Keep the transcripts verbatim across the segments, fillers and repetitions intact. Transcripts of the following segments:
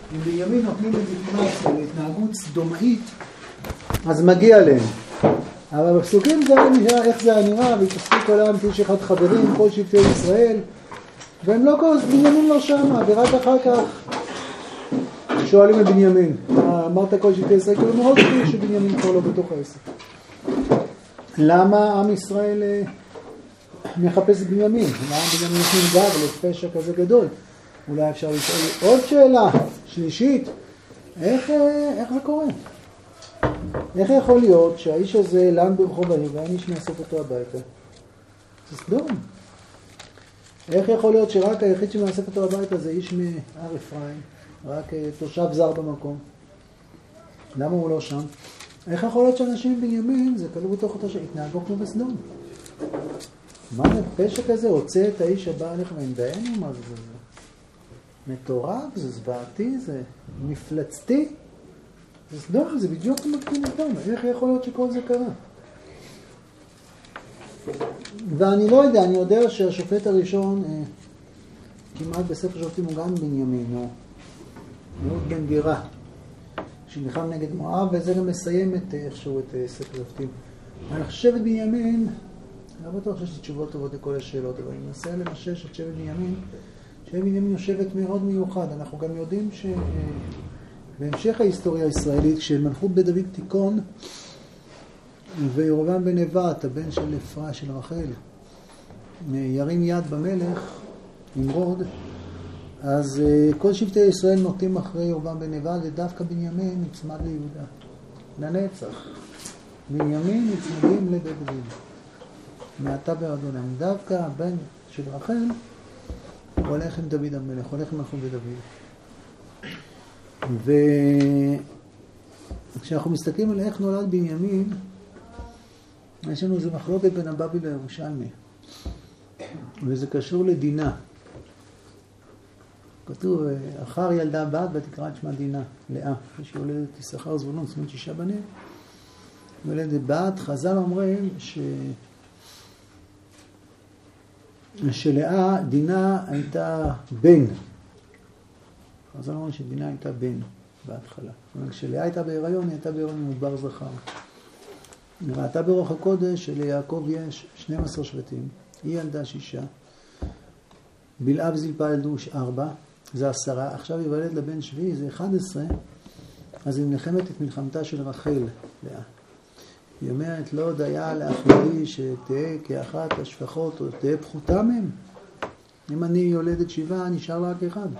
אם בנימין נותנים לגיטימציה להתנהגות סדומאית, אז מגיע להם. אבל בפסוקים זה נראה איך זה נראה, והתעסקו כל העם כאיש אחד חברים, כל שבטי ישראל, והם לא כל, בנימין לא שמה, ורק אחר כך שואלים את בנימין, אמרת כל שבטי ישראל, כאילו מאוד חשוב שבנימין כבר לא בתוך העסק. למה עם ישראל מחפש את בנימין? למה בנימין נותנים גב לפשע כזה גדול? אולי אפשר לשאול עוד שאלה שלישית, איך, איך זה קורה? איך יכול להיות שהאיש הזה לן ברחוב העיר ואין איש מאסף אותו הביתה? זה סדום. איך יכול להיות שרק היחיד שמאסף אותו הביתה זה איש מהר אפרים, רק תושב זר במקום? למה הוא לא שם? איך יכול להיות שאנשים בנימין, זה כלוא בתוך אותה שהתנהגו כמו בסדום? מה זה פשע כזה? הוצא את האיש הבא עליך ואינדאנו? מה זה זה? מטורף, זה זוועתי, זה מפלצתי. זה סדום, זה בדיוק מתחיל סדום. איך יכול להיות שכל זה קרה? ואני לא יודע, אני יודע שהשופט הראשון, אה, כמעט בספר שופטים הוא גם בנימין, או מאוד בן גירה, שנלחם נגד מואב, וזה גם מסיים את איכשהו את ספר שופטים. אני חושב את בנימין, לא בטוח שיש לי תשובות טובות לכל השאלות, אבל אני מנסה למשש את שבט בנימין, שבט בנימין יושבת מאוד מיוחד. אנחנו גם יודעים שבהמשך ההיסטוריה הישראלית, כשמלכות בית דוד תיכון, וירבעם בן נבט, הבן של אפרה, של רחל, ירים יד במלך, נמרוד, אז כל שבטי ישראל נוטים אחרי ירבעם בן נבט, ודווקא בנימין נצמד ליהודה. לנצח. בנימין נצמדים לבית דוד. מעתה ועד עולם. דווקא הבן של רחל הולך עם דוד המלך, הולך עם מלכות בית דוד. וכשאנחנו מסתכלים על איך נולד בנימין, יש לנו איזו מחלוקת בין הבבלי לירושלמי. וזה קשור לדינה. כתוב, אחר ילדה בת ותקרא את שמה דינה, לאה. כשיולדת יששכר זבולון, זאת אומרת שישה בנים. יולדת בת, חז"ל אומרים ש... שלאה, דינה הייתה בן. חז"ל אומרים שדינה הייתה בן בהתחלה. זאת אומרת, כשלאה הייתה בהיריון, היא הייתה בהיריון מודבר זכר. ראתה ברוח הקודש שליעקב יש שנים עשר שבטים, היא ילדה שישה, בלעה וזלפה ילדו ארבע, זה עשרה, עכשיו היא וילד לבן שביעי, זה אחד עשרה, אז היא נלחמת את מלחמתה של רחל, לאה. היא אומרת, לא דיה לאחותי שתהיה כאחת השפחות, או תהיה פחותה מהם. אם אני יולדת שבעה, נשאר רק אחד.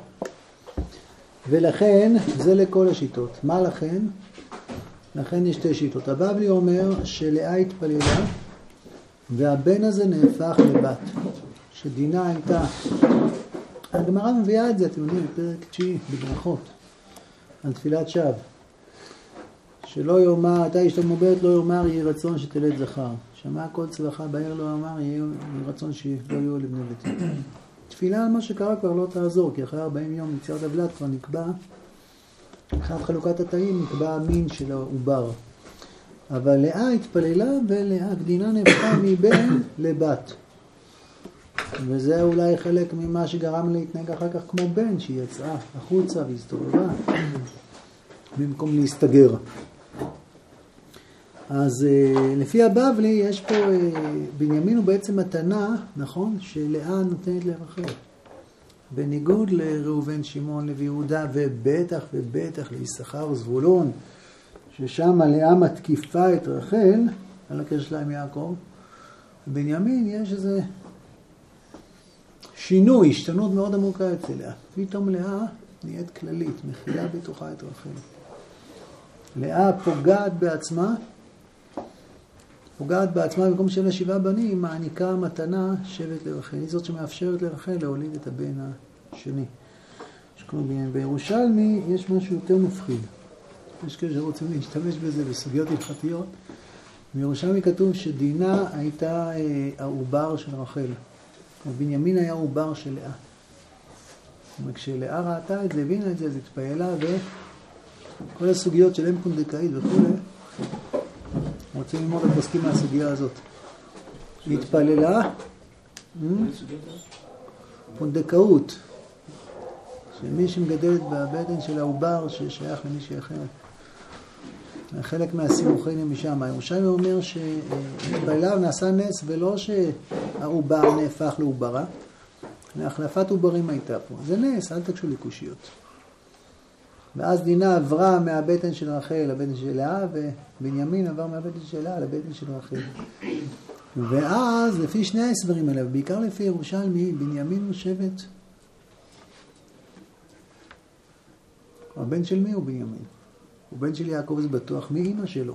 ולכן, זה לכל השיטות. מה לכן? לכן יש שתי שיטות. הבבלי אומר שלאה התפללה, והבן הזה נהפך לבת. שדינה הייתה... הגמרא מביאה את זה, אתם יודעים, בפרק תשיעי, בברכות, על תפילת שווא. שלא יאמר, אתה אשת מוברת, לא יאמר, יהי רצון שתלד זכר. שמע כל צבחה בעיר לא אמר, יהי רצון שלא יהיו לבני ביתי. תפילה על מה שקרה כבר לא תעזור, כי אחרי ארבעים יום יצירת הבלת כבר נקבע, אחת חלוקת התאים נקבע המין של העובר. אבל לאה התפללה ולאה דינה נהפכה מבן לבת. וזה אולי חלק ממה שגרם להתנהג אחר כך כמו בן, שהיא יצאה החוצה והסתובבה, במקום להסתגר. אז לפי הבבלי יש פה, בנימין הוא בעצם מתנה, נכון? שלאה נותנת לרחל. בניגוד לראובן, שמעון, לוי יהודה, ובטח ובטח ליששכר זבולון, ששם לאה מתקיפה את רחל, על הקשר שלה עם יעקב. בבנימין יש איזה שינוי, השתנות מאוד עמוקה אצל לאה. פתאום לאה נהיית כללית, מכילה בתוכה את רחל. לאה פוגעת בעצמה, פוגעת בעצמה במקום של השבעה בנים, מעניקה מתנה שבט לרחל. היא זאת שמאפשרת לרחל להוליד את הבן השני. בירושלמי יש משהו יותר מפחיד. יש כאלה שרוצים להשתמש בזה בסוגיות הלכתיות. בירושלמי כתוב שדינה הייתה העובר של רחל. בנימין היה עובר של לאה. וכשלאה ראתה את זה, הבינה את זה, אז התפעלה, וכל הסוגיות של אם פונדקאית וכו', רוצים ללמוד את פוסקים מהסוגיה הזאת. היא התפללה, פונדקאות, שמי שמגדלת בבטן של העובר ששייך למישהי אחרת. חלק מהסימוכים הם משם. ירושלמי אומר שבעליו נעשה נס ולא שהעובר נהפך לעוברה, להחלפת עוברים הייתה פה. זה נס, אל תקשו לקושיות. ואז דינה עברה מהבטן של רחל לבטן של לאה, ובנימין עבר מהבטן של לאה לבטן של רחל. ואז לפי שני ההסברים האלה, בעיקר לפי ירושלמי, בנימין הוא שבט. הבן של מי הוא בנימין? הוא בן של יעקב, זה בטוח. מי אמא שלו?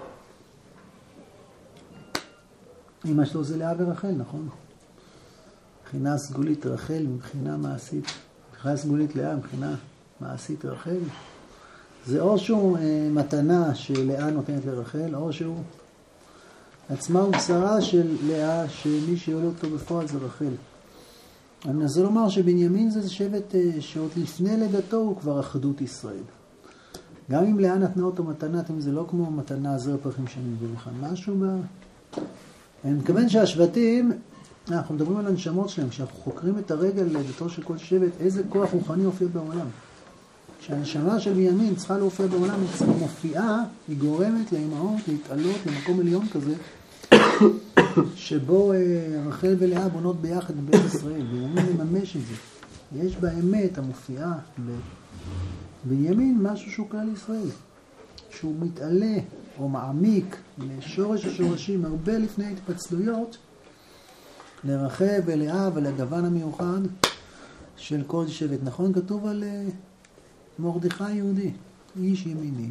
אמא שלו זה לאה ורחל, נכון? מבחינה סגולית רחל, מבחינה מעשית. מבחינה סגולית לאה, מבחינה מעשית רחל. זה או שהוא אה, מתנה שלאה נותנת לרחל, או שהוא עצמה הוא בשרה של לאה, שמי שיולד אותו בפועל זה רחל. אני מנסה לומר שבנימין זה שבט אה, שעוד לפני לידתו הוא כבר אחדות ישראל. גם אם לאה נתנה אותו מתנה, זה לא כמו מתנה זר פרחים שאני מביא לך. משהו ב... אני מתכוון שהשבטים, אנחנו מדברים על הנשמות שלהם, כשאנחנו חוקרים את הרגל לידתו של כל שבט, איזה כוח רוחני הופיע בעולם. כשהנשמה של בנימין צריכה להופיע בעולם, היא מופיעה, היא גורמת לאמהות להתעלות למקום עליון כזה, שבו רחל ולאה בונות ביחד בבית ישראל, בנימין לממש את זה. יש באמת המופיעה בנימין משהו שהוא כלל ישראל, שהוא מתעלה או מעמיק לשורש השורשים הרבה לפני התפצלויות, לרחל ולאה ולגוון המיוחד של כל שבט. נכון, כתוב על מרדכי יהודי, איש ימיני.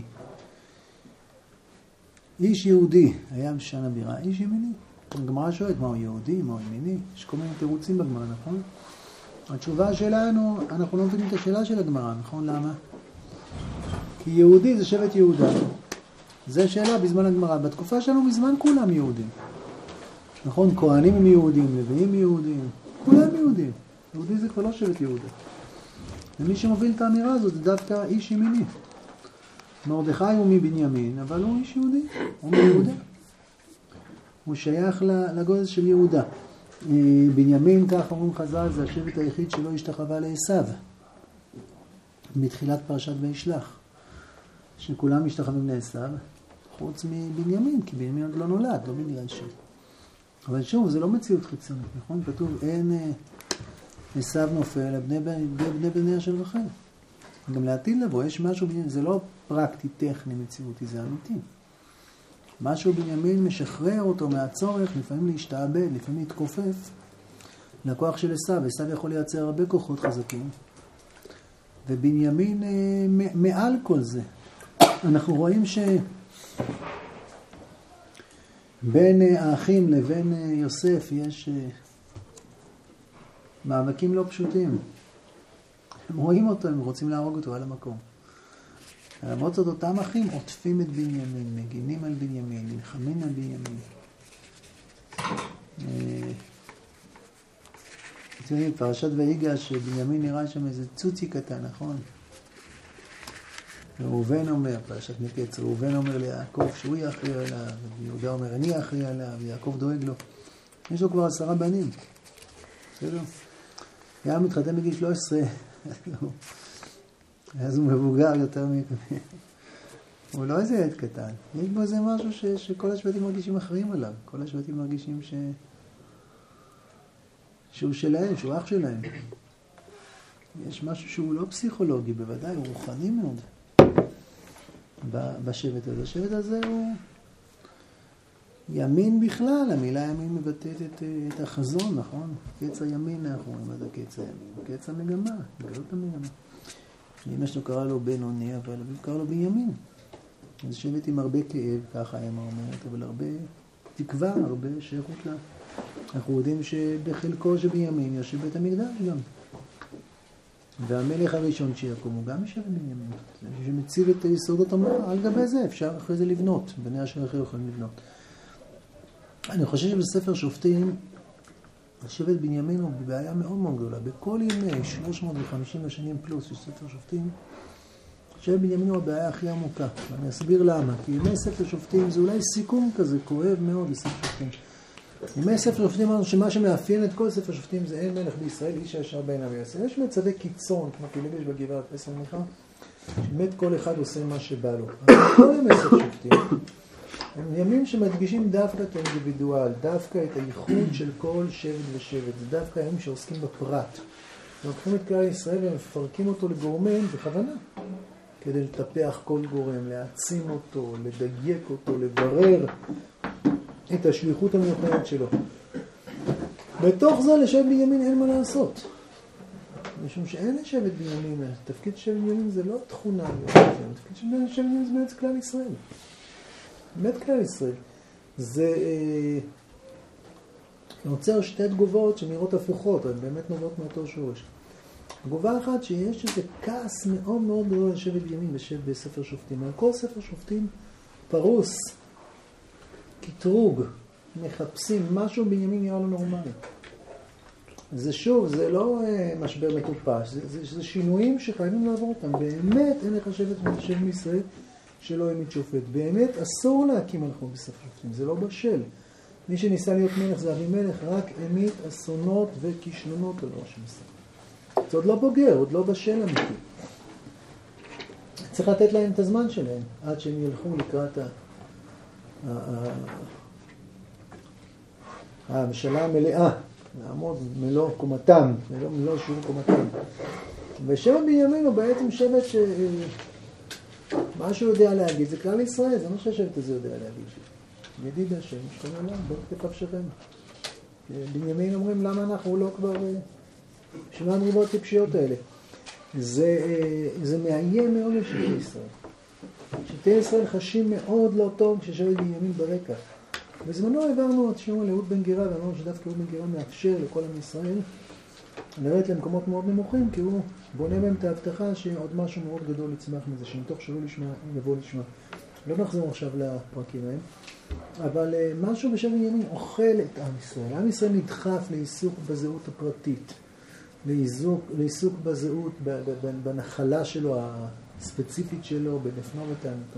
איש יהודי היה בשנה בירה, איש ימיני. הגמרא שואלת, מה הוא יהודי, מה הוא ימיני? יש כל מיני תירוצים בגמרא, נכון? התשובה שלנו, אנחנו לא מבינים את השאלה של הגמרא, נכון? למה? כי יהודי זה שבט יהודה. זה שאלה בזמן הגמרא. בתקופה שלנו בזמן כולם יהודים. נכון? כהנים הם יהודים, לוויים יהודים, כולם יהודים. יהודי זה כבר לא שבט יהודה. ומי שמוביל את האמירה הזאת זה דווקא איש ימיני. מרדכי הוא מבנימין, אבל הוא איש יהודי, הוא מיהודה. הוא שייך לגודל של יהודה. בנימין, כך אומרים חז"ל, זה השבט היחיד שלא השתחווה לעשיו. מתחילת פרשת וישלח. שכולם משתחווים לעשיו, חוץ מבנימין, כי בנימין עוד לא נולד, לא בגלל ש... אבל שוב, זה לא מציאות חיצונית, נכון? כתוב, אין עשיו נופל, בני בני בניה של רחל. גם לעתיד לבוא, יש משהו בנימין, זה לא פרקטי, טכני, מציאותי, זה אמיתי. משהו בנימין משחרר אותו מהצורך, לפעמים להשתעבד, לפעמים להתכופף, לכוח של עשיו. עשיו יכול לייצר הרבה כוחות חזקים, ובנימין מעל כל זה. אנחנו רואים שבין האחים לבין יוסף יש מאבקים לא פשוטים. הם רואים אותו, הם רוצים להרוג אותו על המקום. למרות זאת, אותם אחים עוטפים את בנימין, מגינים על בנימין, נלחמים על בנימין. תראי, פרשת ויגש, שבנימין נראה שם איזה צוצי קטן, נכון? ראובן אומר, פרשת מקץ, ראובן אומר ליעקב שהוא יכריע עליו, ויהודה אומר אני יכריע עליו, ויעקב דואג לו. יש לו כבר עשרה בנים. בסדר? היה מתחתן בגיל שלוש עשרה, אז הוא מבוגר יותר מכם. הוא לא איזה ילד קטן. יש בו איזה משהו ש, שכל השבטים מרגישים אחרים עליו. כל השבטים מרגישים ש... שהוא שלהם, שהוא אח שלהם. יש משהו שהוא לא פסיכולוגי, בוודאי, הוא רוחני מאוד. בשבט הזה. השבט הזה הוא ימין בכלל, המילה ימין מבטאת את, את החזון, נכון? קץ הימין, אנחנו רואים מה זה קץ הימין. קץ המגמה, גלות המגמה. אמא שלו קרא לו בינוני, אבל אביו קרא לו בנימין. זה שבט עם הרבה כאב, ככה האמא אומרת, אבל הרבה תקווה, הרבה שייכות לה. אנחנו יודעים שבחלקו שבנימין יושב בית המקדש גם. והמלך הראשון שיקום הוא גם יושב בנימין. זה שמציב את יסודות המלאכה. על גבי זה אפשר אחרי זה לבנות. בני אשר אחר יכולים לבנות. אני חושב שבספר שופטים, השבט בנימין הוא בבעיה מאוד מאוד גדולה. בכל ימי שלוש מאות וחמישים השנים פלוס של ספר שופטים, שבט בנימין הוא הבעיה הכי עמוקה. ואני אסביר למה. כי ימי ספר שופטים זה אולי סיכום כזה, כואב מאוד לספר שופטים. ימי ספר שופטים אמרנו שמה שמאפיין את כל ספר שופטים זה אין מלך בישראל, איש הישר בעיניו יעשה. יש מצבי קיצון, כמו פילגש בגבעת פסח מיכה, שבאמת כל אחד עושה מה שבא לו. אבל כל ימי ספר שופטים הם ימים שמדגישים דווקא את האינדיבידואל, דווקא את הייחוד של כל שבט ושבט. זה דווקא ימים שעוסקים בפרט. לוקחים את כלל ישראל ומפרקים אותו לגורמים בכוונה, כדי לטפח כל גורם, להעצים אותו, לדייק אותו, לברר את השליחות המיוחדת שלו. בתוך זה לשבט בנימין אין מה לעשות. משום שאין לשבט בנימין, תפקיד שבט בנימין זה לא תכונה, תפקיד שבט בנימין זה באמת כלל ישראל. באמת כלל ישראל. זה נוצר שתי תגובות שנראות הפוכות, הן באמת נובעות מאותו שורש. תגובה אחת שיש איזה כעס מאוד מאוד גדול על שבט בנימין בספר שופטים. על כל ספר שופטים פרוס, קטרוג, מחפשים, משהו בנימין נראה לו נורמלי. זה שוב, זה לא משבר מטופש, זה, זה, זה שינויים שחייבים לעבור אותם. באמת אין לך שבט שבט מישראל שלא העמיד שופט. באמת אסור להקים מלכות בספר שופטים, זה לא בשל. מי שניסה להיות מלך זה אבימלך, רק העמיד אסונות וכישלונות על ראש המסך. זה עוד לא בוגר, עוד לא בשל אמיתי. צריך לתת להם את הזמן שלהם, עד שהם ילכו לקראת ה... הממשלה המלאה, לעמוד מלוא קומתם, מלוא, מלוא שיעור קומתם. ושבט בנימין הוא בעצם שבט ש... מה שהוא יודע להגיד, זה כלל ישראל, זה מה שהשבט הזה יודע להגיד. ידיד השם, שכן עולם, בוא תקף שכם. בנימין אומרים, למה אנחנו לא כבר... שמענו ריבות טיפשיות האלה. זה, זה מאיים מאוד לשבטי ישראל. שבטי ישראל חשים מאוד לא טוב כששבט בנימין ברקע. בזמנו העברנו את שיעור לאהוד בן גרה, ואמרנו שדווקא אהוד בן גרה מאפשר לכל עם ישראל לרדת למקומות מאוד נמוכים, כי הוא בונה בהם את ההבטחה שעוד משהו מאוד גדול יצמח מזה, שמתוך שלא לשמה, יבוא לשמה. לא נחזור עכשיו לפרקים ההם, אבל משהו בשבט בנימין אוכל את עם ישראל. עם ישראל נדחף לעיסוק בזהות הפרטית, לעיסוק, לעיסוק בזהות, בנחלה שלו, הספציפית שלו, בנפנו וטענתו.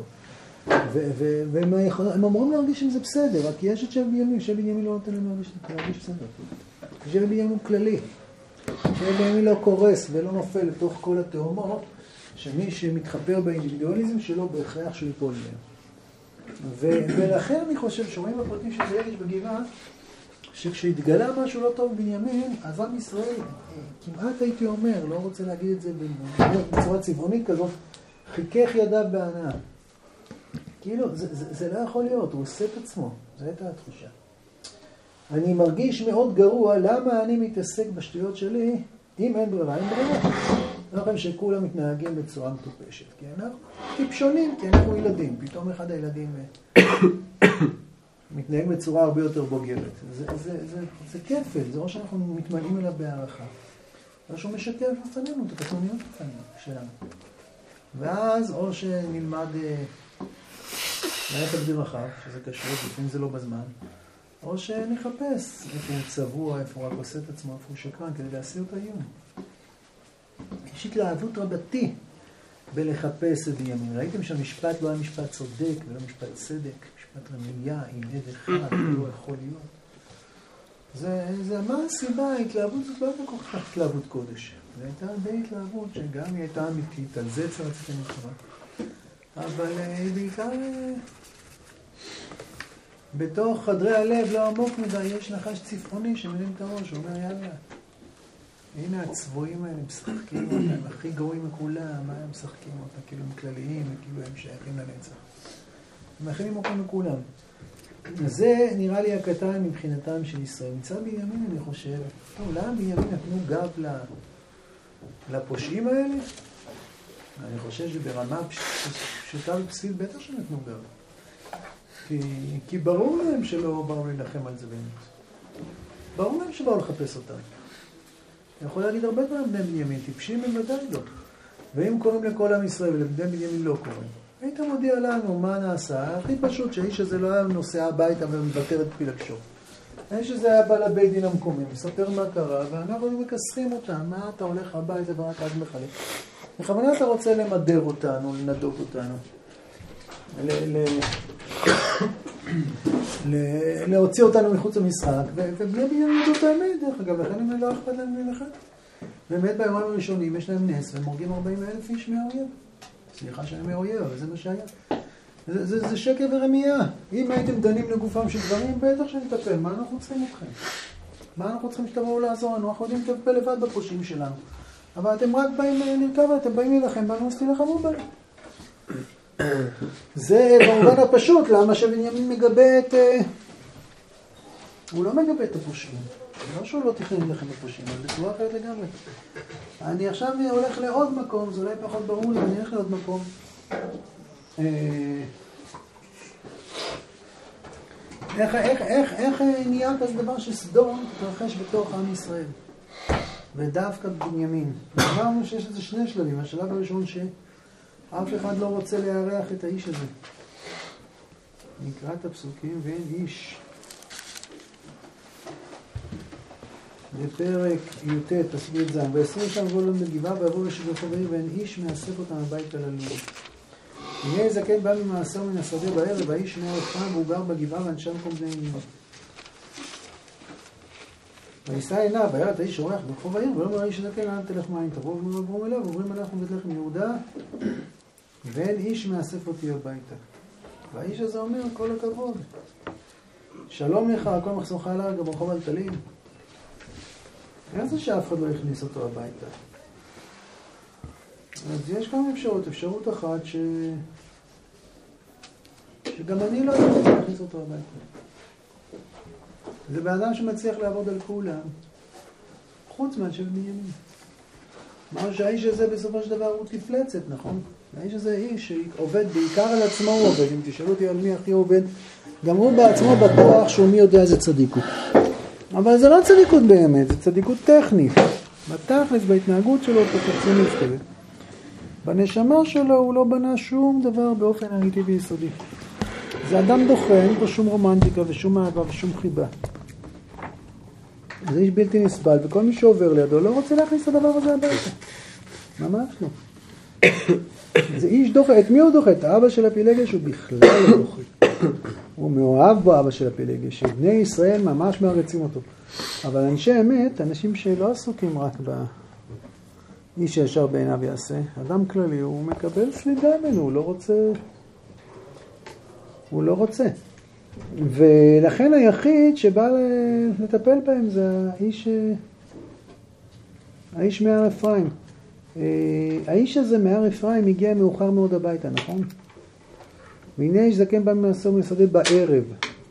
והם אמורים להרגיש אם זה בסדר, רק יש את שבט בנימין, שבט בנימין לא נותן להם להרגיש בסדר. שבט בנימין הוא כללי. שבט בנימין לא קורס ולא נופל לתוך כל התאומות, שמי שמתחפר באינדיבידואליזם שלו בהכרח שהוא ייפול מהם. ולכן אני חושב שרואים בפרטים של פילגש בגבעה, שכשהתגלה משהו לא טוב בבנימין, אז עם ישראל, כמעט הייתי אומר, לא רוצה להגיד את זה בצורה צבעונית כזאת, חיכך ידיו בהנאה. כאילו, זה, זה, זה לא יכול להיות, הוא עושה את עצמו, זו הייתה התחושה. אני מרגיש מאוד גרוע, למה אני מתעסק בשטויות שלי, אם אין ברירה, אין ברירה. לא חושב שכולם מתנהגים בצורה מטופשת, כי אנחנו טיפשונים, כי אנחנו ילדים, פתאום אחד הילדים מתנהג בצורה הרבה יותר בוגרת. זה, זה, זה, זה כפל, זה או שאנחנו מתמלאים אליו בהערכה, או שהוא משקר בפנינו, את הקטנוניות בפנינו שלנו. ואז או שנלמד ללכת בדרכיו, שזה קשור, לפעמים זה לא בזמן, או שנחפש איפה הוא צבוע, איפה הוא רק עושה את עצמו, איפה הוא שקרן, כדי להסיר את האיום. יש התלהבות רבתי בלחפש את בנימין. ראיתם שהמשפט לא היה משפט צודק ולא משפט צדק, משפט רמייה עם עד אחד, לא יכול להיות. זה, זה מה הסיבה? ההתלהבות זאת לא הייתה כל כך התלהבות קודש. זו הייתה די התלהבות שגם היא הייתה אמיתית, על זה צרצתי מלחמה. אבל בעיקר בתוך חדרי הלב לא עמוק מדי יש נחש צפעוני שמרים את הראש, הוא אומר יאללה, הנה הצבועים האלה משחקים אותם, הכי גרועים מכולם, מה הם משחקים אותם? כאילו הם כלליים, כאילו הם שייכים לנצח. הם מכינים אותם מכולם. זה נראה לי הקטן מבחינתם של ישראל. מצד בנימין אני חושב, טוב, למה בנימין נתנו גב לפושעים האלה? אני חושב שברמה פשוטה ובסיסית בטח שנתנו גב. כי, כי ברור להם שלא באו להילחם על זה באמת. ברור להם שבאו לחפש אותם. אני יכול להגיד הרבה דברים בני בנימין, טיפשים הם ודאי לא. ואם קוראים לכל עם ישראל ולבני בנימין לא קוראים, היית מודיע לנו מה נעשה. הכי פשוט שהאיש הזה לא היה נוסע הביתה ומבטר את פילגשו. האיש הזה היה בא לבית דין המקומי, מספר מה קרה, ואנחנו מקסרים אותם. מה אתה הולך הביתה ורק עד מחלק? בכוונה אתה רוצה למדר אותנו, לנדוק אותנו. ל- ל- להוציא אותנו מחוץ למשחק, ובני בנימין ידעו את האמת, דרך אגב, לכן הם לא אכפת להם להילחם. באמת ביומיים הראשונים יש להם נס, והם הורגים ארבעים אלף איש מהאויב. סליחה שאני מהאויב, אבל זה מה שהיה. זה, זה, זה שקר ורמייה. אם הייתם דנים לגופם של דברים, בטח שנטפל. מה אנחנו צריכים אתכם? מה אנחנו צריכים שתבואו לעזור לנו? אנחנו יודעים לטפל לבד בפושעים שלנו. אבל אתם רק באים לרכב, אתם באים להילחם בנו, אז תילחמו בנו. זה במובן הפשוט, למה שבנימין מגבה את... הוא לא מגבה את הפושעים. לא שהוא לא תכנן להילחם בפושעים, אבל בצורה אחרת לגמרי. אני עכשיו הולך לעוד מקום, זה אולי פחות ברור לי, אני הולך לעוד מקום. איך, איך, איך, איך נהיה כזה דבר שסדום תתרחש בתוך עם ישראל? ודווקא בנימין. אמרנו שיש איזה שני שלבים. השלב הראשון שאף אחד לא רוצה להיערך את האיש הזה. נקרא את הפסוקים ואין איש. בפרק י"ט, תסביר את זה. ועשרים שם בואו להם בגבעה ועברו לשגוף העיר ואין איש מאסף אותם הבית על הלול. הנה זקן בא ממעשר מן השדה בערב, האיש מערב פעם והוא גר בגבעה ואנשם כל בני עניין. וישא עיניו, והיה את האיש אורח ברחוב העיר, ולא אומר האיש זקן, אל תלך מים, תבואו ועברו אליו, ואומרים אנחנו בית לחם יהודה, ואין איש מאסף אותי הביתה. והאיש הזה אומר, כל הכבוד. שלום לך, הכל מחסוך עליו, גם ברחוב אלטלים. אין זה שאף אחד לא הכניס אותו הביתה. אז יש כמה אפשרות, אפשרות אחת ש... שגם אני לא יכול להכניס אותו הביתה. זה באדם שמצליח לעבוד על כולם, חוץ מאנשי בנימין. אמרנו שהאיש הזה בסופו של דבר הוא תפלצת, נכון? האיש הזה איש שעובד בעיקר על עצמו הוא עובד. אם תשאלו אותי על מי הכי עובד, גם הוא בעצמו בטוח שהוא מי יודע איזה צדיקות. אבל זה לא צדיקות באמת, זה צדיקות טכנית. בתכלס, בהתנהגות שלו, פרפקציוניסט כזה. בנשמה שלו הוא לא בנה שום דבר באופן אמיתי ויסודי. זה אדם דוחה, אין פה שום רומנטיקה ושום אהבה ושום חיבה. זה איש בלתי נסבל, וכל מי שעובר לידו לא רוצה להכניס את הדבר הזה הביתה. ממש לא. זה איש דוחה. את מי הוא דוחה? את האבא של הפילגש הוא בכלל לא דוחה. הוא מאוהב בו אבא של הפילגש, שבני ישראל ממש מערצים אותו. אבל אנשי אמת, אנשים שלא עסוקים רק באיש שישר בעיניו יעשה, אדם כללי, הוא מקבל סלידה ממנו, הוא לא רוצה... הוא לא רוצה. ולכן היחיד שבא לטפל בהם זה האיש, האיש מהר אפרים. האיש הזה מהר אפרים הגיע מאוחר מאוד הביתה, נכון? והנה איש זקן בא ממעשר משדה בערב.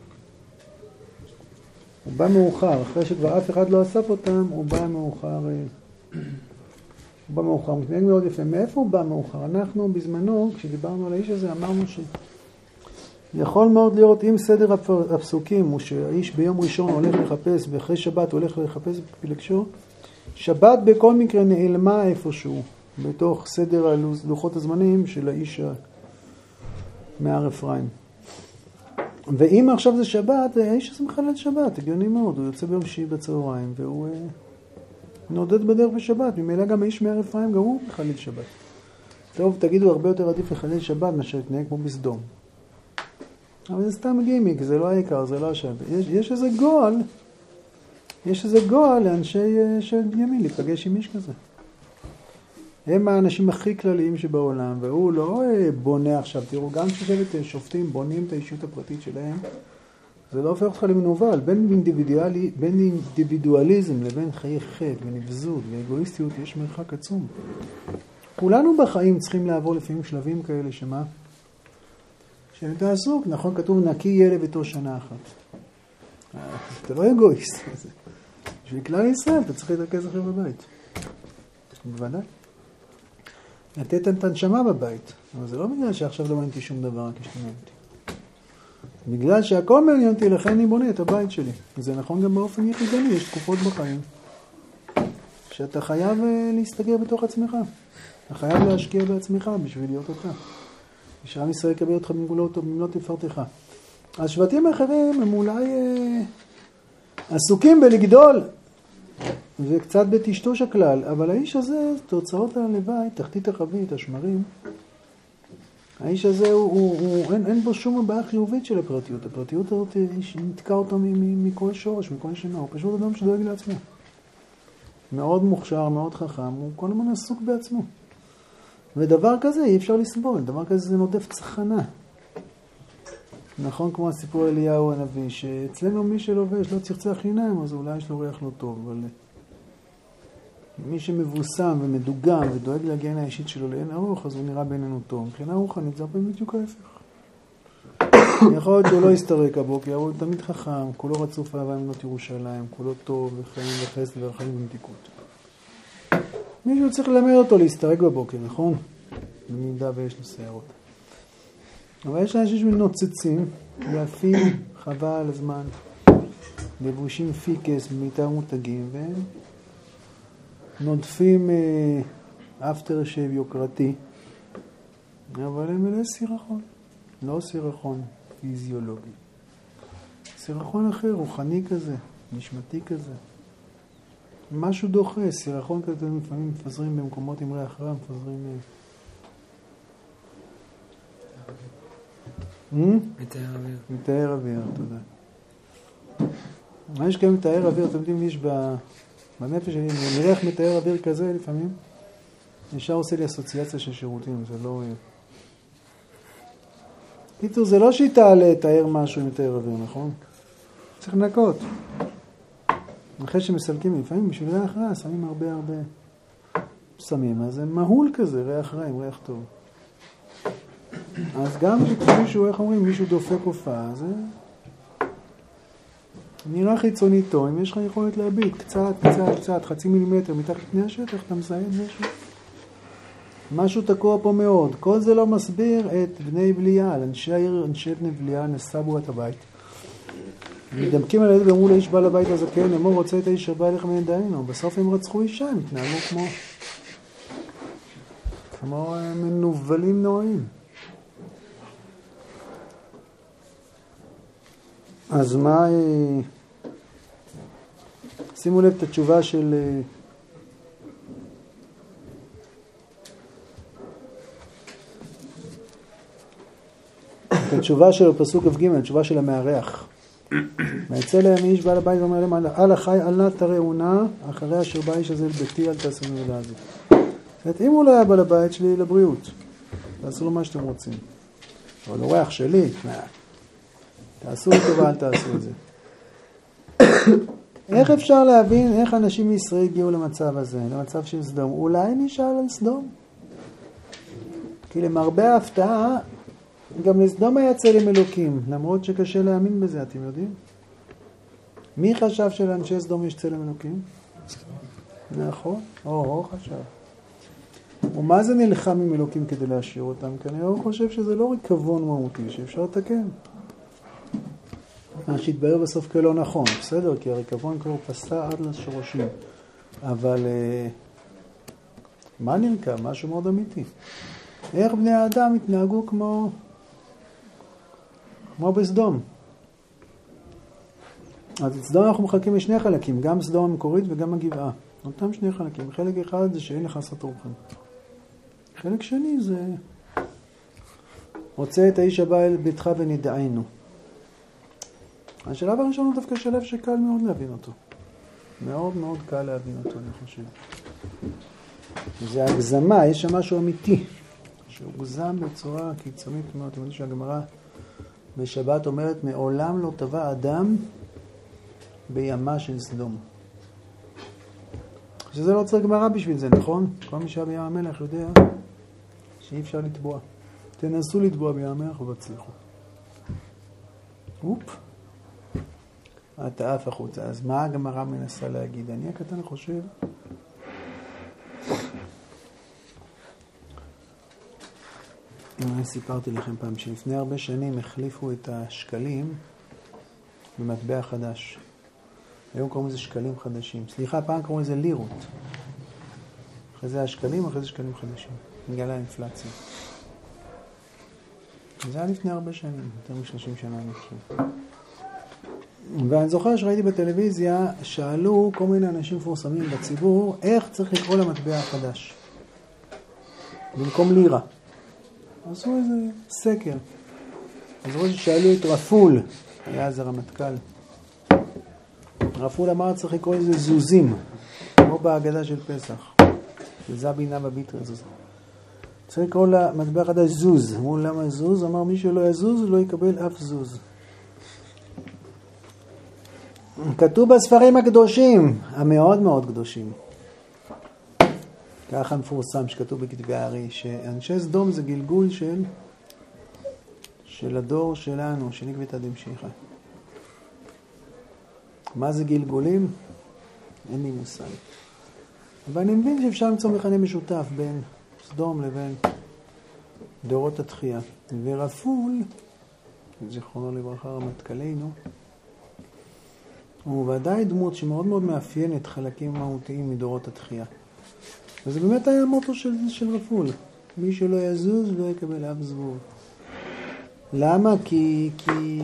הוא בא מאוחר, אחרי שכבר אף אחד לא אסף אותם, הוא בא מאוחר. הוא בא מאוחר, מתנהג מאוד יפה. מאיפה הוא בא מאוחר? אנחנו בזמנו, כשדיברנו על האיש הזה, אמרנו ש... יכול מאוד לראות אם סדר הפסוקים הוא שהאיש ביום ראשון הולך לחפש ואחרי שבת הולך לחפש בפילגשו, שבת בכל מקרה נעלמה איפשהו בתוך סדר הלוחות הזמנים של האיש מהר אפרים. ואם עכשיו זה שבת, האיש הזה מחלל שבת, הגיוני מאוד, הוא יוצא ביום שישי בצהריים והוא נודד בדרך בשבת, ממילא גם האיש מהר אפרים גם הוא מחלל שבת. טוב, תגידו, הרבה יותר עדיף לחלל שבת מאשר להתנהג כמו בסדום. אבל זה סתם גימיק, זה לא העיקר, זה לא השם. יש, יש איזה גול, יש איזה גול לאנשי של בנימין, להיפגש עם איש כזה. הם האנשים הכי כלליים שבעולם, והוא לא בונה עכשיו. תראו, גם כששבט שופטים בונים את האישות הפרטית שלהם, זה לא הופך אותך למנוול. בין, אינדיבידואלי, בין אינדיבידואליזם לבין חיי חטא ונבזות ואגואיסטיות יש מרחק עצום. כולנו בחיים צריכים לעבור לפעמים שלבים כאלה שמה? שאתה עסוק, נכון, כתוב נקי יהיה לביתו שנה אחת. אתה לא אגואיסט. בשביל כלל ישראל אתה צריך להתרכז אחרי בבית. בוודאי. לתת את הנשמה בבית. אבל זה לא בגלל שעכשיו לא מעניינתי שום דבר, רק השתנה אותי. בגלל שהכל מעניין אותי, לכן אני בונה את הבית שלי. זה נכון גם באופן יחידני, יש תקופות בחיים. שאתה חייב להסתגר בתוך עצמך. אתה חייב להשקיע בעצמך בשביל להיות אותך. שעם ישראל יקבל אותך במגולות ובמלות תפארתך. השבטים האחרים הם אולי אה, עסוקים בלגדול וקצת בטשטוש הכלל, אבל האיש הזה, תוצאות הלוואי, תחתית החבית, השמרים, האיש הזה, הוא, הוא, הוא, אין, אין בו שום הבעיה חיובית של הפרטיות. הפרטיות הזאת נתקע אותו מכל שורש, מכל שינה. הוא פשוט אדם שדואג לעצמו. מאוד מוכשר, מאוד חכם, הוא כל הזמן עסוק בעצמו. ודבר כזה אי אפשר לסבול, דבר כזה זה נודף צחנה. נכון כמו הסיפור אליהו הנביא, שאצלנו מי שלובש לא צחצח חינם, אז אולי יש לו ריח לא טוב, אבל מי שמבוסם ומדוגם ודואג להגן האישית שלו לאין ארוך, אז הוא נראה בינינו טוב. מבחינה רוחנית זה הרבה בדיוק ההפך. יכול להיות שהוא לא יסתרק הבוקר, הוא תמיד חכם, כולו רצוף אהבה אמונות ירושלים, כולו טוב וחיים וחסד ורחמים ומתיקות. מישהו צריך ללמד אותו להסתרק בבוקר, נכון? במידה ויש לו שערות. אבל יש אנשים שמנוצצים, יפים, חבל על הזמן, לבושים פיקס במיטה מותגים, והם נודפים אפטר שייב יוקרתי, אבל הם מלא סירחון, לא סירחון פיזיולוגי. סירחון אחר, רוחני כזה, נשמתי כזה. משהו דוחה, סירחון כזה לפעמים מפזרים במקומות עם ריח רע, מפזרים... מתאר אוויר. מתאר אוויר, תודה. מה יש כאן מתאר אוויר? אתם יודעים, יש בנפש שלי, מריח מתאר אוויר כזה לפעמים, נשאר עושה לי אסוציאציה של שירותים, זה לא... קיצור, זה לא שיטה לתאר משהו עם מתאר אוויר, נכון? צריך לנקות. אחרי שמסלקים, לפעמים בשביל ריח רע, שמים הרבה הרבה שמים, אז זה מהול כזה, ריח רע עם ריח טוב. אז גם כשמישהו, איך אומרים, מישהו דופק הופעה, זה נראה חיצוני טוב. אם יש לך יכולת להביט קצת, קצת, קצת, חצי מילימטר מתחת לפני השטח, אתה מזהה משהו. משהו תקוע פה מאוד. כל זה לא מסביר את בני בליעל. אנשי העיר, אנשי בני בליעל נסבו את הבית. מדמקים על הילד ואמרו לאיש בעל הבית הזה, כן, אמור רוצה את האיש הבא אליך מנדיינו. בסוף הם רצחו אישה, הם התנהלו כמו כמו מנובלים נוראים. אז מה, שימו לב את התשובה של את התשובה של הפסוק כ"ג, התשובה של המארח. ויצא להם איש בעל הבית ואומר להם, אל החי אל נא תראונה, אחרי אשר בא איש הזה לביתי אל תעשו ממילה הזאת. זאת אומרת, אם הוא לא היה בעל הבית שלי לבריאות, תעשו לו מה שאתם רוצים. אבל הוא ריח שלי, תעשו לי טובה, אל תעשו את זה. איך אפשר להבין איך אנשים מישראל הגיעו למצב הזה, למצב של סדום? אולי נשאל על סדום. כי למרבה ההפתעה, גם לסדום היה צלם אלוקים, למרות שקשה להאמין בזה, אתם יודעים? מי חשב שלאנשי סדום יש צלם אלוקים? נכון, או, חשב. ומה זה נלחם עם אלוקים כדי להשאיר אותם? כנראה הוא חושב שזה לא ריקבון מהותי, שאפשר לתקן. מה שהתבהר בסוף כלא נכון, בסדר, כי הריקבון כבר פסע עד לשורשים. אבל מה נרקב? משהו מאוד אמיתי. איך בני האדם התנהגו כמו כמו בסדום? אז את סדום אנחנו מחלקים לשני חלקים, גם סדום המקורית וגם הגבעה. אותם שני חלקים. חלק אחד זה שאין לך לעשות רוחם. חלק שני זה רוצה את האיש הבא אל ביתך ונדענו. השלב הראשון הוא דווקא שלב שקל מאוד להבין אותו. מאוד מאוד קל להבין אותו, אני חושב. זה הגזמה, יש שם משהו אמיתי, שהוא גזם בצורה קיצונית מאוד. אתם יודעים שהגמרא בשבת אומרת, מעולם לא טבע אדם בימה של סדום. שזה לא צריך גמרא בשביל זה, נכון? כל מי שהיה בים המלח יודע שאי אפשר לטבוע. תנסו לטבוע בים המלח ובצליחו. אופ. אתה אף החוצה. אז מה הגמרא מנסה להגיד? אני הקטן חושב אני סיפרתי לכם פעם שלפני הרבה שנים החליפו את השקלים במטבע חדש. היום קוראים לזה שקלים חדשים. סליחה, פעם קוראים לזה לירות. אחרי זה השקלים, אחרי זה שקלים חדשים. בגלל האינפלציה. זה היה לפני הרבה שנים, יותר מ-שלושים שנה אני חושב. ואני זוכר שראיתי בטלוויזיה, שאלו כל מיני אנשים מפורסמים בציבור, איך צריך לקרוא למטבע החדש? במקום לירה. עשו איזה סקר. אז ראש שאלו את רפול, היה איזה רמטכ"ל. רפול אמר צריך לקרוא איזה זוזים, כמו בהגדה של פסח. זה בינה בביטר זוז. צריך לקרוא למטבע חדש זוז. אמרו למה זוז? אמר מי שלא יזוז לא יקבל אף זוז. כתוב בספרים הקדושים, המאוד מאוד קדושים. ככה מפורסם שכתוב בכתבי הארי, שאנשי סדום זה גלגול של של הדור שלנו, של עקבתא דמשיחא. מה זה גלגולים? אין לי מושג. אבל אני מבין שאפשר למצוא מכנה משותף בין סדום לבין דורות התחייה. ורפול, זיכרונו לברכה רמטכ"לנו, הוא ודאי דמות שמאוד מאוד מאפיינת חלקים מהותיים מדורות התחייה. וזה באמת היה המוטו של, של רפול. מי שלא יזוז לא יקבל אף זבוב. למה? כי, כי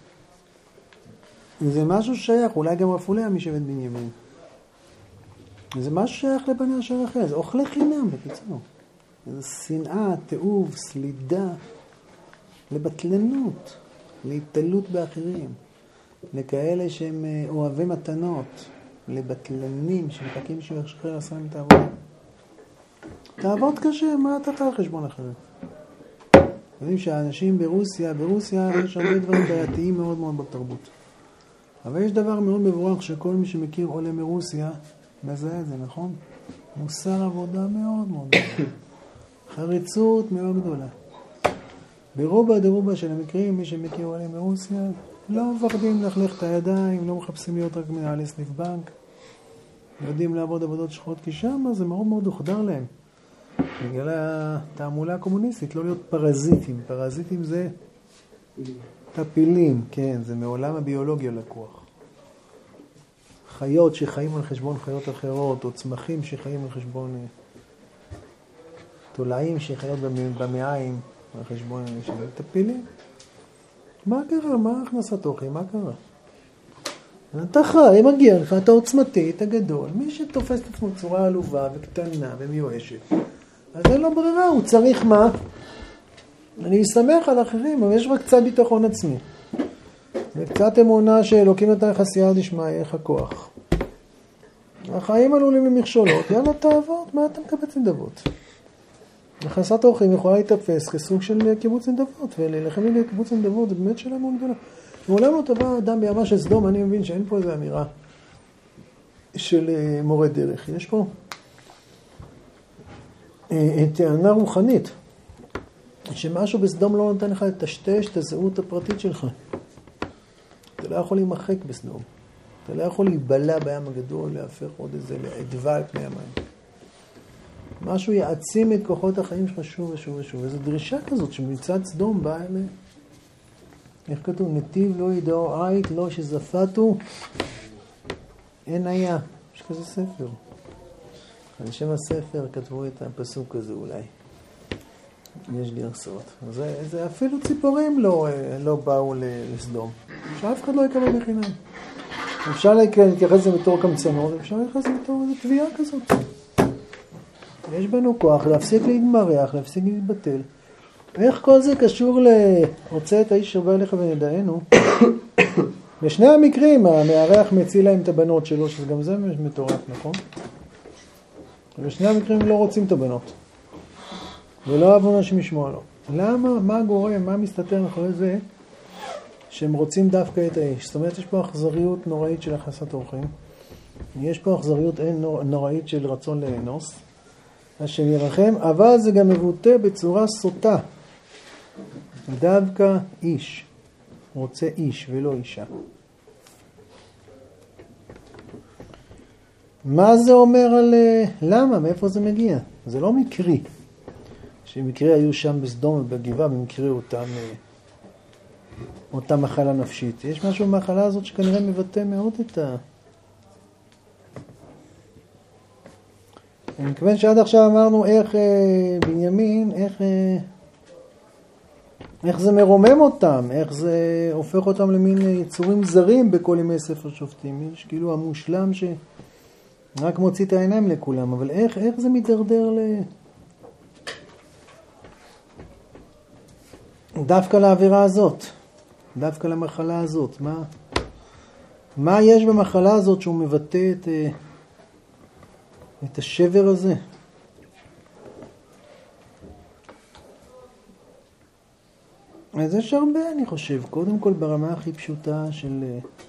זה משהו שייך, אולי גם רפול היה משבט בנימין. זה משהו שייך לבני אשר אחרי, זה אוכלי חינם בקיצור. זה שנאה, תיעוב, סלידה, לבטלנות, להתעלות באחרים, לכאלה שהם אוהבי מתנות, לבטלנים שמחכים שישחרר לעשות את העבודה. תעבוד קשה, מה אתה תעל חשבון אחרת? יודעים שהאנשים ברוסיה, ברוסיה יש הרבה דברים בעייתיים מאוד מאוד בתרבות. אבל יש דבר מאוד מבורך שכל מי שמכיר עולה מרוסיה מזהה את זה, נכון? מוסר עבודה מאוד מאוד גדולה. חריצות מאוד גדולה. ברובה דרובה של המקרים, מי שמכיר עולה מרוסיה, לא מפחדים להחלך את הידיים, לא מחפשים להיות רק מנהלי סניף בנק. יודעים לעבוד עבודות שחורות, כי שם זה מאוד מאוד הוחדר להם. בגלל התעמולה הקומוניסטית, לא להיות פרזיטים. פרזיטים זה טפילים, כן, זה מעולם הביולוגיה לקוח. חיות שחיים על חשבון חיות אחרות, או צמחים שחיים על חשבון תולעים שחיות במעיים על חשבון אנשים. טפילים. מה קרה? מה הכנסת אוכל? מה קרה? אתה חי, מגיע לך, אתה עוצמתי, אתה גדול. מי שתופס את עצמו צורה עלובה וקטנה ומיואשת, אז אין לו ברירה, הוא צריך מה? אני אשמח על אחרים, אבל יש רק קצת ביטחון עצמי. וקצת אמונה שאלוקים נתן לך סייעתא דשמיא, איך הכוח. החיים עלולים למכשולות, יאללה תעבוד, מה אתה מקבץ נדבות? הכנסת אורחים יכולה להתאפס כסוג של קיבוץ נדבות, וללחם לי לקיבוץ נדבות, זה באמת שאלה מאוד גדולה. מעולם לא טבע אדם בימה של סדום, אני מבין שאין פה איזו אמירה של מורה דרך. יש פה טענה רוחנית, שמשהו בסדום לא נותן לך לטשטש את הזהות הפרטית שלך. אתה לא יכול להימחק בסדום. אתה לא יכול להיבלע בים הגדול, להפך עוד איזה לעדווה על פני המים. משהו יעצים את כוחות החיים שלך שוב ושוב ושוב. וזו דרישה כזאת שמצד סדום באה אלה. איך כתוב? נתיב לא ידעו עית, לא שזפתו, אין היה. יש כזה ספר. על שם הספר כתבו את הפסוק הזה אולי. יש גרסאות. זה, זה אפילו ציפורים לא, לא באו לסדום. שאף אחד לא יקבל בחינם. אפשר להתייחס לזה בתור קמצנות, אפשר להתייחס לזה בתור איזו תביעה כזאת. יש בנו כוח להפסיק להתמרח, להפסיק להתבטל. איך כל זה קשור לרוצה את האיש שווה אליך ונדענו? בשני המקרים, המארח מציל להם את הבנות שלו, שגם זה מטורף, נכון? בשני המקרים לא רוצים את הבנות. ולא אהבו אנשים לשמוע לו. למה? מה גורם? מה מסתתר אחרי זה? שהם רוצים דווקא את האיש. זאת אומרת, יש פה אכזריות נוראית של הכנסת אורחים. יש פה אכזריות נוראית של רצון לאנוס. השם ירחם, אבל זה גם מבוטא בצורה סוטה. דווקא איש. רוצה איש ולא אישה. מה זה אומר על... למה? מאיפה זה מגיע? זה לא מקרי. שמקרה היו שם בסדום ובגבעה, במקרה אותם, אותה מחלה נפשית. יש משהו במחלה הזאת שכנראה מבטא מאוד את ה... אני מכוון שעד עכשיו אמרנו איך בנימין, איך, איך זה מרומם אותם, איך זה הופך אותם למין יצורים זרים בכל ימי ספר שופטים. יש כאילו המושלם שרק מוציא את העיניים לכולם, אבל איך, איך זה מתדרדר ל... דווקא לעבירה הזאת, דווקא למחלה הזאת. מה, מה יש במחלה הזאת שהוא מבטא את, את השבר הזה? אז יש הרבה, אני חושב. קודם כל ברמה הכי פשוטה של...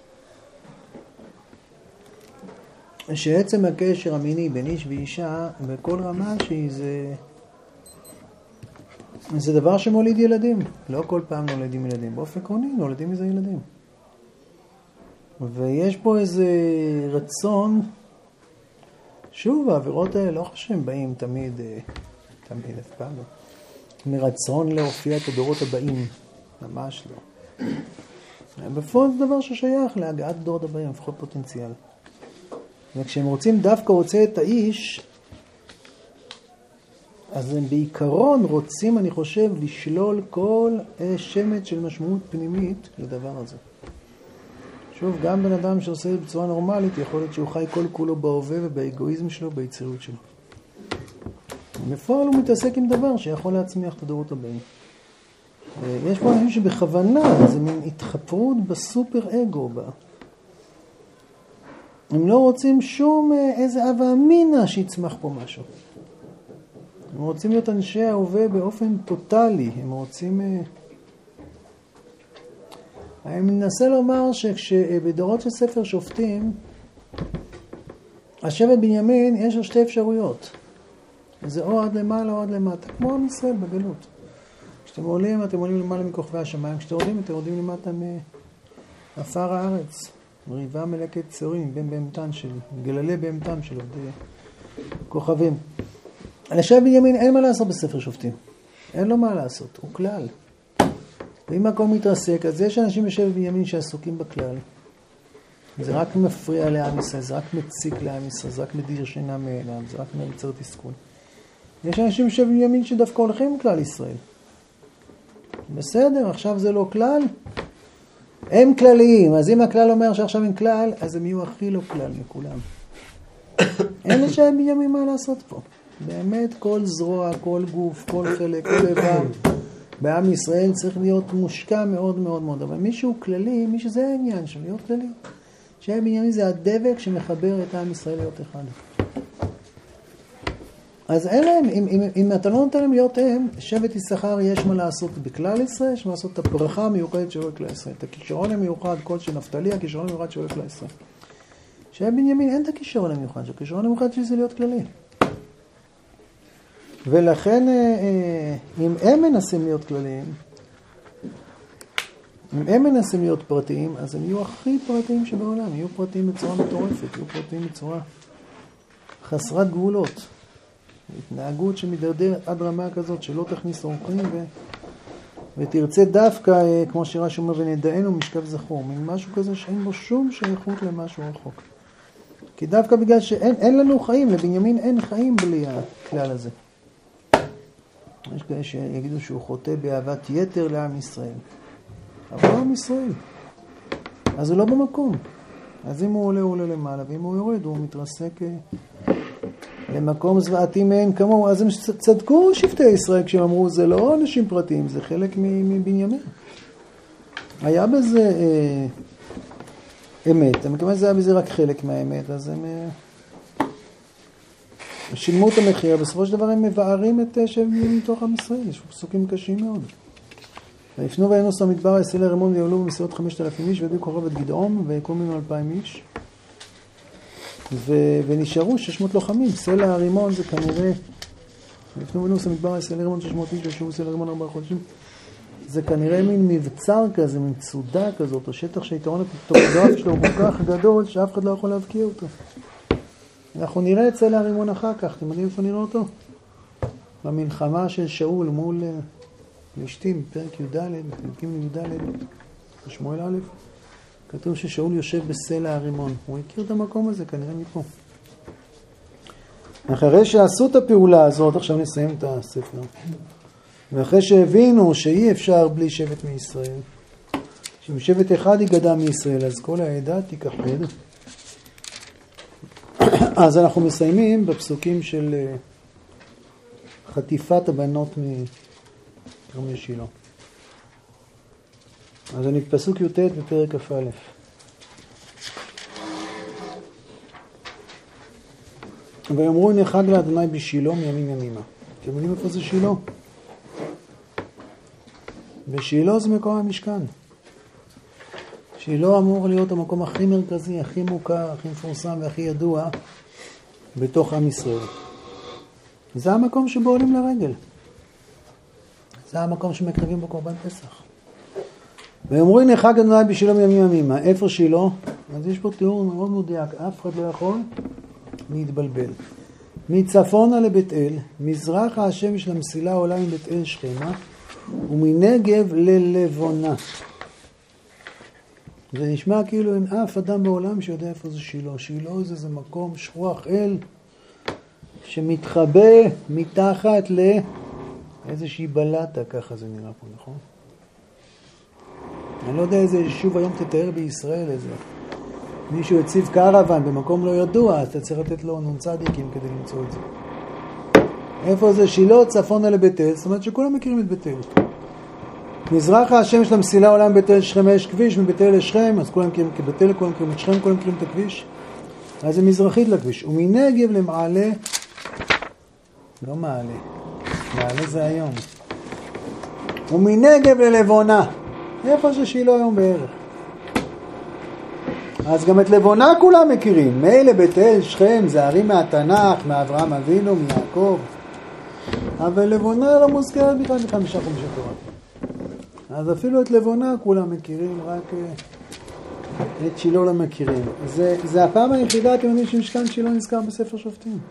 שעצם הקשר המיני בין איש ואישה, בכל רמה שהיא זה... זה דבר שמוליד ילדים. לא כל פעם נולדים ילדים. באופן עקרוני נולדים איזה ילדים. ויש פה איזה רצון, שוב, העבירות האלה לא חושבים באים תמיד, תמיד אף פעם לא. מרצון להופיע את הדורות הבאים. ממש לא. בפועל זה דבר ששייך להגעת הדורות הבאים, לפחות פוטנציאל. וכשהם רוצים דווקא רוצה את האיש, אז הם בעיקרון רוצים, אני חושב, לשלול כל שמץ של משמעות פנימית לדבר הזה. שוב, גם בן אדם שעושה את זה בצורה נורמלית, יכול להיות שהוא חי כל כולו בהווה ובאגואיזם שלו, ביצירות שלו. בפועל הוא מתעסק עם דבר שיכול להצמיח את הדורות הבאים. יש פה אנשים שבכוונה, זה מין התחפרות בסופר אגו בה. הם לא רוצים שום איזה אבא אמינה שיצמח פה משהו. הם רוצים להיות אנשי ההווה באופן טוטלי. הם רוצים... אני מנסה לומר שכשבדורות של ספר שופטים, השבט בנימין יש לו שתי אפשרויות. זה או עד למעלה או עד למטה, כמו עם ישראל בגלות. כשאתם עולים, אתם עולים למעלה מכוכבי השמיים. כשאתם עולים, אתם עולים למטה מעפר הארץ. ריבה מלקת צורים, בין בהמתן של, גללי בהמתן של עובדי כוכבים. על השבט בנימין אין מה לעשות בספר שופטים. אין לו מה לעשות, הוא כלל. ואם הכל מתרסק, אז יש אנשים בשבט בנימין שעסוקים בכלל. זה רק מפריע לעם ישראל, זה רק מציק לעם ישראל, זה רק מדיר שינה מעינם, זה רק מייצר תסכול. יש אנשים בשבט בנימין שדווקא הולכים עם כלל ישראל. בסדר, עכשיו זה לא כלל. הם כלליים, אז אם הכלל אומר שעכשיו הם כלל, אז הם יהיו הכי לא כלל מכולם. אין לשבט בנימין מה לעשות פה. באמת כל זרוע, כל גוף, כל חלק, כל איבר, בעם ישראל צריך להיות מושקע מאוד מאוד מאוד. אבל מישהו כללי, מישהו זה העניין של להיות כללי. שבט בנימין זה הדבק שמחבר את עם ישראל להיות אחד. אז אין להם, אם, אם, אם אתה לא נותן להם להיות הם, שבט יששכר יש מה לעשות בכלל ישראל, יש מה לעשות את הברכה המיוחדת של כלל ישראל. את הכישרון המיוחד, כל של נפתלי, הכישרון המיוחד של כלל ישראל. שבט בנימין אין את הכישרון המיוחד, הכישרון המיוחד שזה להיות כללי. ולכן, אם הם מנסים להיות כלליים, אם הם מנסים להיות פרטיים, אז הם יהיו הכי פרטיים שבעולם, יהיו פרטיים בצורה מטורפת, יהיו פרטיים בצורה חסרת גבולות. התנהגות שמדרדרת עד רמה כזאת שלא תכניס אורחים ו... ותרצה דווקא, כמו שרש"י אומר, ונדענו משכב זכור, מין משהו כזה שאין בו שום שייכות למשהו רחוק. כי דווקא בגלל שאין אין לנו חיים, לבנימין אין חיים בלי הכלל הזה. יש כאלה שיגידו שהוא חוטא באהבת יתר לעם ישראל. אבל לא עם ישראל. אז הוא לא במקום. אז אם הוא עולה, הוא עולה למעלה, ואם הוא יורד, הוא מתרסק למקום זוועתי מאין כמוהו. אז הם צדקו שבטי ישראל כשהם אמרו, זה לא אנשים פרטיים, זה חלק מבנימין. היה בזה אה, אמת. הם כמובן זה היה בזה רק חלק מהאמת, אז הם אה, שילמו את המחיר. בסופו של דבר הם מבארים את שבט בנימין מתוך עם ישראל. יש פסוקים קשים מאוד. ויפנו וינוס למדבר הישראל הרימון ויעלו במסירות חמשת אלפים איש והביאו כוכב את גדעון ויקום ממנו אלפיים איש ו... ונשארו שש מאות לוחמים. סלע הרימון זה כנראה, ויפנו וינוס למדבר הישראל הרימון שש מאות איש וישבו סלע הרימון ארבעה חודשים, זה כנראה מין מבצר כזה, מין צודה כזאת, או שטח שהיתרון הטופוגרפי שלו הוא כל כך גדול שאף אחד לא יכול להבקיע אותו. אנחנו נראה את סלע הרימון אחר כך, אתם יודעים איפה נראה אותו? במלחמה של שאול מול פלישתים, פרק י"ד, פרקים י"ד, בשמואל א', כתוב ששאול יושב בסלע הרימון. הוא הכיר את המקום הזה, כנראה מפה. אחרי שעשו את הפעולה הזאת, עכשיו נסיים את הספר. ואחרי שהבינו שאי אפשר בלי שבט מישראל, שאם שבט אחד יגדע מישראל, אז כל העדה תיכחד. אז אנחנו מסיימים בפסוקים של חטיפת הבנות מ... כרמי שילה. אז אני בפסוק י"ט בפרק כ"א. ויאמרו הנה חג לאדוני בשילה מימים ימימה. אתם יודעים איפה זה שילה? בשילה זה מקום המשכן. שילה אמור להיות המקום הכי מרכזי, הכי מוכר, הכי מפורסם והכי ידוע בתוך עם ישראל. זה המקום שבו עולים לרגל. זה המקום שמקרבים בו קורבן פסח. ואומרו הנה חג אדוני בשילה מימים ימימה. איפה שילה? אז יש פה תיאור מאוד מדויק, אף אחד לא יכול להתבלבל. מצפונה לבית אל, מזרחה השמש למסילה עולה מבית אל שכמה, ומנגב ללבונה. זה נשמע כאילו אין אף אדם בעולם שיודע איפה זה שילה. שילה זה, זה מקום שרוח אל שמתחבא מתחת לאיזושהי בלטה, ככה זה נראה פה, נכון? אני לא יודע איזה יישוב היום תתאר בישראל איזה. מישהו הציב קרוון במקום לא ידוע, אז אתה צריך לתת לו נון צדיקים כדי למצוא את זה. איפה זה שילה? צפונה לבית אל, זאת אומרת שכולם מכירים את בית אל. מזרחה השמש למסילה עולה מבית אל שכם, יש כביש מבית אל לשכם, אז כולם מכירים את בית אל, כולם מכירים את שכם, כולם מכירים את הכביש. אז זה מזרחית לכביש. ומנגב למעלה, לא מעלה, מעלה זה היום. ומנגב ללבונה. איפה זה שילה היום בערך? אז גם את לבונה כולם מכירים. מילא בית אל, שכם, זה ערים מהתנ"ך, מאברהם אבינו, מיעקב. אבל לבונה לא מוזכרת בכלל מחמישה חומשי תורה. אז אפילו את לבונה כולם מכירים, רק את שילה לא מכירים. זה, זה הפעם היחידה, אתם יודעים, שמשכן שילה נזכר בספר שופטים.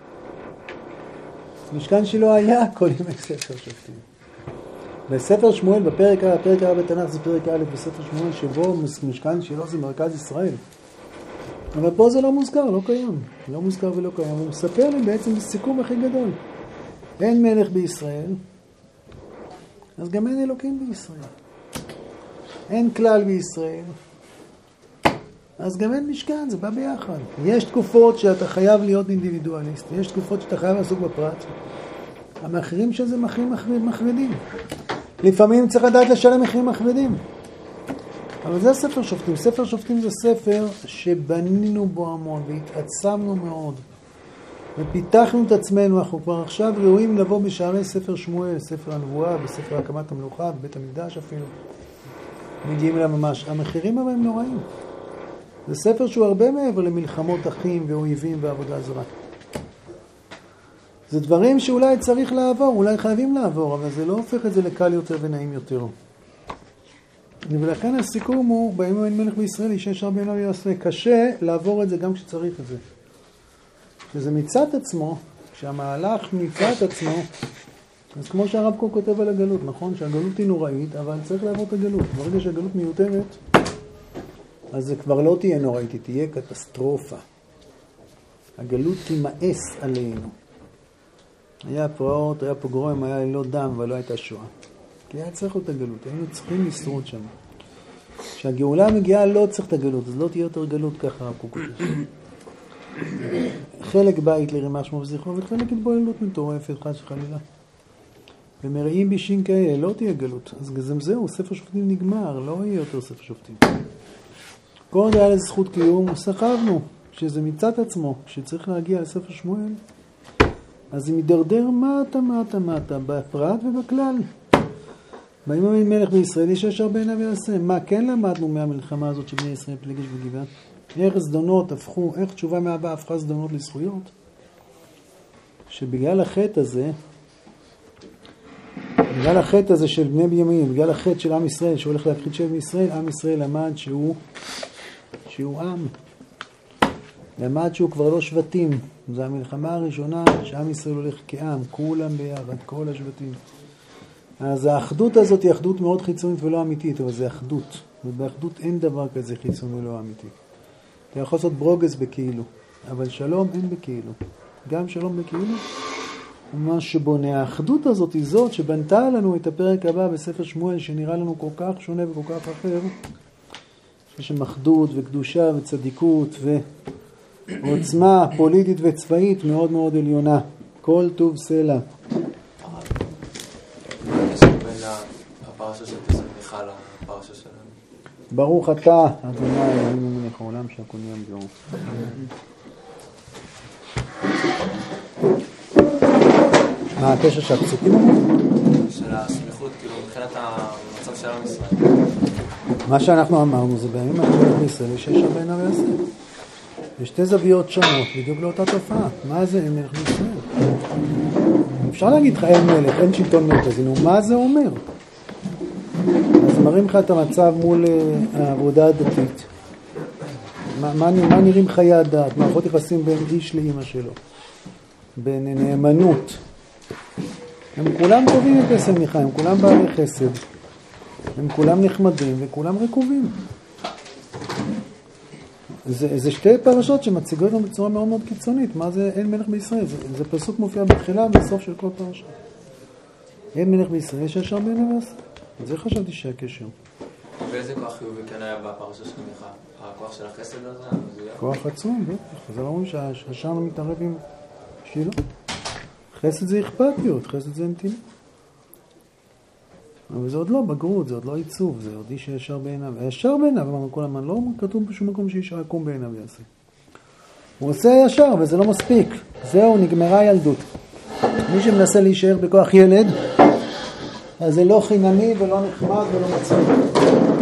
משכן שילה היה כל ימי ספר שופטים. בספר שמואל, בפרק א', הפרק א' בתנ"ך זה פרק א' בספר שמואל, שבו משכן שילה זה מרכז ישראל. אבל פה זה לא מוזכר, לא קיים. לא מוזכר ולא קיים. הוא מספר לי בעצם בסיכום הכי גדול. אין מלך בישראל, אז גם אין אלוקים בישראל. אין כלל בישראל, אז גם אין משכן, זה בא ביחד. יש תקופות שאתה חייב להיות אינדיבידואליסט, יש תקופות שאתה חייב לעסוק בפרט. המחירים של זה מחירים מחרידים. לפעמים צריך לדעת לשלם מחירים מחרידים. אבל זה ספר שופטים. ספר שופטים זה ספר שבנינו בו המון והתעצמנו מאוד. ופיתחנו את עצמנו. אנחנו כבר עכשיו ראויים לבוא בשערי ספר שמואל, ספר הנבואה, בספר הקמת המלוכה, בבית המקדש אפילו. מגיעים אליו ממש. המחירים אבל הם נוראים. זה ספר שהוא הרבה מעבר למלחמות אחים ואויבים ועבודה זרה. זה דברים שאולי צריך לעבור, אולי חייבים לעבור, אבל זה לא הופך את זה לקל יותר ונעים יותר. ולכן הסיכום הוא, בימים אין מלך בישראל, איש ישר בעיניו יעשה. קשה לעבור את זה גם כשצריך את זה. כשזה מצד עצמו, כשהמהלך מצד עצמו, אז כמו שהרב קוק כותב על הגלות, נכון? שהגלות היא נוראית, אבל צריך לעבור את הגלות. ברגע שהגלות מיותרת, אז זה כבר לא תהיה נוראית, היא תהיה קטסטרופה. הגלות תימאס עלינו. היה פרעות, היה פוגרומים, היה לא דם, אבל לא הייתה שואה. כי היה צריך את הגלות, היינו צריכים לשרוד שם. כשהגאולה מגיעה לא צריך את הגלות, אז לא תהיה יותר גלות ככה הרב קוק חושב. חלק בית לרימה שמו וזכרו, וחלק התבוללות מטורפת, חד שחלילה. ומראים בישים כאלה, לא תהיה גלות. אז גם זהו, ספר שופטים נגמר, לא יהיה יותר ספר שופטים. כל עוד היה לזה זכות קיום, סחבנו, שזה מצד עצמו, כשצריך להגיע לספר שמואל, אז זה מדרדר מטה מטה מטה, בפרט ובכלל. בימים אין מלך בישראל, יש ישר בעיניו יעשה. מה כן למדנו מהמלחמה הזאת שבני ישראל פלגש וגבעה? איך זדונות הפכו, איך תשובה מהבאה הפכה זדונות לזכויות? שבגלל החטא הזה, בגלל החטא הזה של בני בנימין, בגלל החטא של עם ישראל, שהולך להפחיד של ישראל, עם ישראל למד שהוא, שהוא עם. למד שהוא כבר לא שבטים. זו המלחמה הראשונה שעם ישראל הולך כעם, כולם ביחד, כל השבטים. אז האחדות הזאת היא אחדות מאוד חיצונית ולא אמיתית, אבל זה אחדות. ובאחדות אין דבר כזה חיצוני ולא אמיתי. אתה יכול לעשות ברוגז בכאילו, אבל שלום אין בכאילו. גם שלום בכאילו, ומה שבונה האחדות הזאת היא זאת שבנתה לנו את הפרק הבא בספר שמואל, שנראה לנו כל כך שונה וכל כך אחר. יש שם אחדות וקדושה וצדיקות ועוצמה פוליטית וצבאית מאוד מאוד עליונה. כל טוב סלע. בין הפרשה של תסמיכה לפרשה שלנו. ברוך אתה, אדוני אלוהינו מלך העולם שהכל נהיה בדברו. מה הקשר של הפסוקים אמרו? של הסמיכות, כאילו מבחינת המצב של עם ישראל. מה שאנחנו אמרנו זה בימים האלה בישראל יש ישר בעיניו יעשה. יש שתי זוויות שונות, בדיוק לאותה תופעה. מה זה אין מלך בישראל? אפשר להגיד לך אין מלך, אין שלטון מרכזי, נו מה זה אומר? אז מראים לך את המצב מול העבודה הדתית. מה, מה, מה נראים חיי הדת? מערכות יחסים בין איש לאמא שלו. בין נאמנות. הם כולם טובים בפסל מיכה, הם כולם בעלי חסד. הם כולם נחמדים וכולם רקובים. זה, זה שתי פרשות שמציגות לנו בצורה מאוד מאוד קיצונית. מה זה אין מלך בישראל? זה, זה פסוק מופיע בתחילה ובסוף של כל פרשה. אין מלך בישראל, יש ישר בעיניו יעשה. זה חשבתי שהקשר. ואיזה כוח חיובי כן היה בפרשה של מיכה? הכוח של החסד הזה? כוח עצום, בטח. זה לא אומרים שהשאר לא מתערב עם שילה. חסד זה אכפתיות, חסד זה נתינה. אבל זה עוד לא בגרות, זה עוד לא עיצוב, זה עוד איש הישר בעיניו. הישר בעיניו, אמרנו כל הזמן, לא כתוב בשום מקום שאיש עקום בעיניו יעשה. הוא עושה ישר, וזה לא מספיק. זהו, נגמרה ילדות. מי שמנסה להישאר בכוח ילד, אז זה לא חינני ולא נחמד ולא מצחיק.